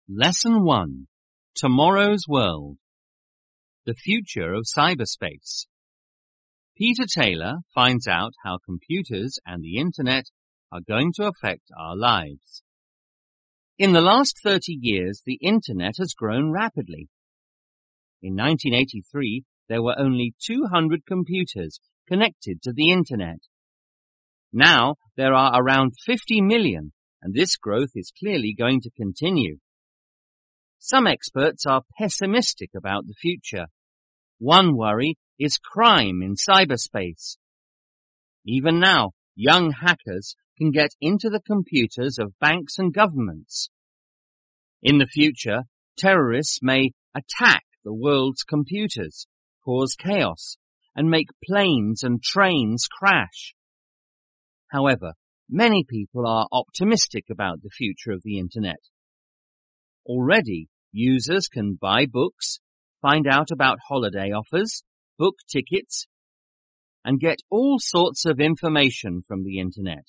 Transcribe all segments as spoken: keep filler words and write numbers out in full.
Lesson one. Tomorrow's World. The future of cyberspace. Peter Taylor finds out how computers and the Internet are going to affect our lives. In the last thirty years, the Internet has grown rapidly. In nineteen eighty-three, there were only two hundred computers connected to the Internet. Now, there are around fifty million, and this growth is clearly going to continue. Some experts are pessimistic about the future. One worry is crime in cyberspace. Even now, young hackers can get into the computers of banks and governments. In the future, terrorists may attack the world's computers, cause chaos, and make planes and trains crash. However, many people are optimistic about the future of the Internet. Already, users can buy books, find out about holiday offers, book tickets, and get all sorts of information from the Internet.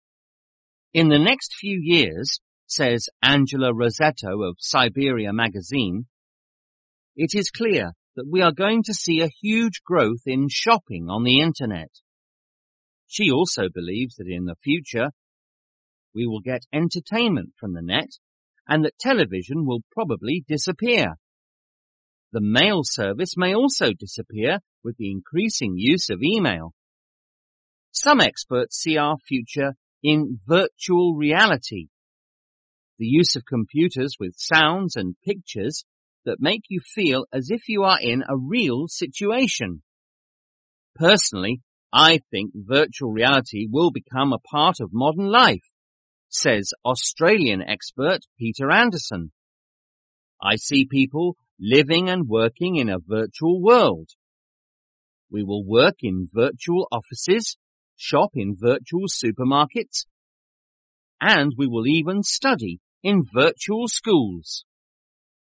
In the next few years, says Angela Rosetto of Siberia magazine, it is clear that we are going to see a huge growth in shopping on the Internet. She also believes that in the future, we will get entertainment from the net and that television will probably disappear. The mail service may also disappear with the increasing use of email. Some experts see our future in virtual reality, the use of computers with sounds and pictures that make you feel as if you are in a real situation. Personally, I think virtual reality will become a part of modern life, says Australian expert Peter Anderson. I see people living and working in a virtual world. We will work in virtual offices, shop in virtual supermarkets, and we will even study in virtual schools.